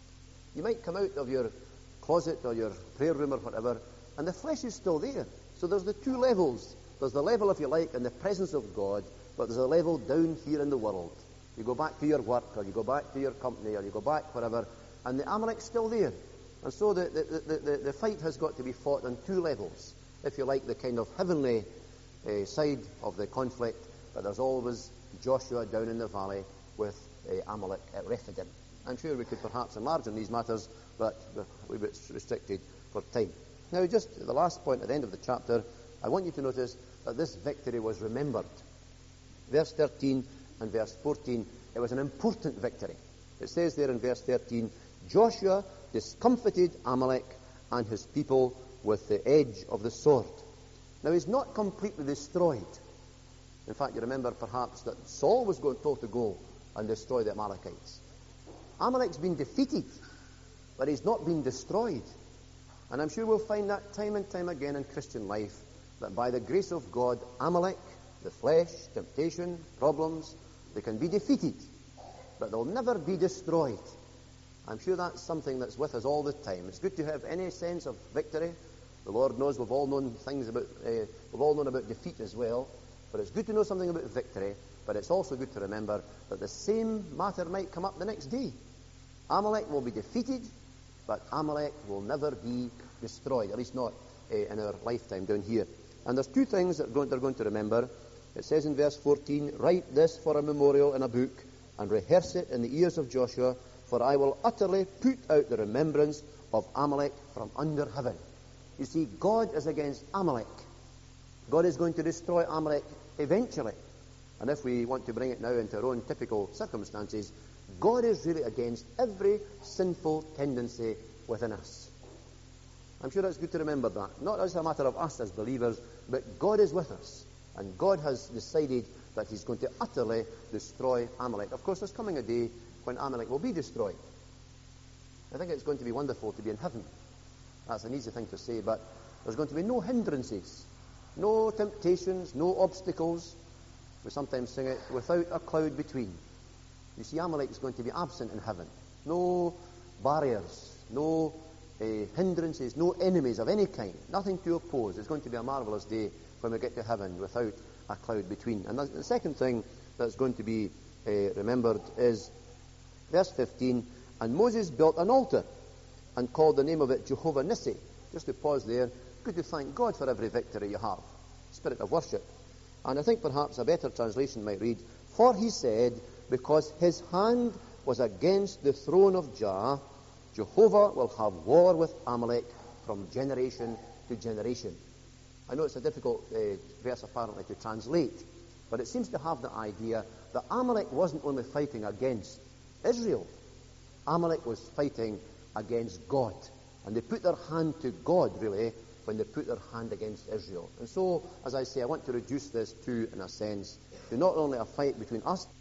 You might come out of your closet or your prayer room or whatever, and the flesh is still there. So there's the two levels. There's the level, if you like, in the presence of God, but there's a level down here in the world. You go back to your work, or you go back to your company, or you go back wherever, and the Amalek's still there. And so the, the, the, the, the fight has got to be fought on two levels. If you like, the kind of heavenly uh, side of the conflict, but there's always Joshua down in the valley with uh, Amalek at Rephidim. I'm sure we could perhaps enlarge on these matters, but we're a bit restricted for time. Now, just the last point at the end of the chapter, I want you to notice that this victory was remembered. Verse thirteen and verse fourteen, it was an important victory. It says there in verse thirteen, Joshua discomfited Amalek and his people with the edge of the sword. Now, he's not completely destroyed. In fact, you remember perhaps that Saul was going told to go and destroy the Amalekites. Amalek's been defeated, but he's not been destroyed. And I'm sure we'll find that time and time again in Christian life, that by the grace of God, Amalek, the flesh, temptation, problems, they can be defeated, but they'll never be destroyed. I'm sure that's something that's with us all the time. It's good to have any sense of victory. The Lord knows we've all known things about, uh, we've all known about defeat as well, but it's good to know something about victory, but it's also good to remember that the same matter might come up the next day. Amalek will be defeated, but Amalek will never be destroyed, at least not uh, in our lifetime down here. And there's two things that they're going to remember. It says in verse fourteen, write this for a memorial in a book, and rehearse it in the ears of Joshua, for I will utterly put out the remembrance of Amalek from under heaven. You see, God is against Amalek. God is going to destroy Amalek eventually. And if we want to bring it now into our own typical circumstances, God is really against every sinful tendency within us. I'm sure it's good to remember that. Not as a matter of us as believers, but God is with us. And God has decided that he's going to utterly destroy Amalek. Of course, there's coming a day when Amalek will be destroyed. I think it's going to be wonderful to be in heaven. That's an easy thing to say, but there's going to be no hindrances, no temptations, no obstacles. We sometimes sing it, without a cloud between. You see, Amalek is going to be absent in heaven. No barriers, no uh, hindrances, no enemies of any kind, nothing to oppose. It's going to be a marvelous day when we get to heaven without a cloud between. And the second thing that's going to be uh, remembered is verse fifteen, and Moses built an altar and called the name of it Jehovah Nissi. Just to pause there, good to thank God for every victory you have. Spirit of worship. And I think perhaps a better translation might read, for he said, because his hand was against the throne of Jah, Jehovah will have war with Amalek from generation to generation. I know it's a difficult uh, verse apparently to translate, but it seems to have the idea that Amalek wasn't only fighting against Israel. Amalek was fighting against God. And they put their hand to God, really, when they put their hand against Israel. And so, as I say, I want to reduce this to, in a sense, to not only a fight between us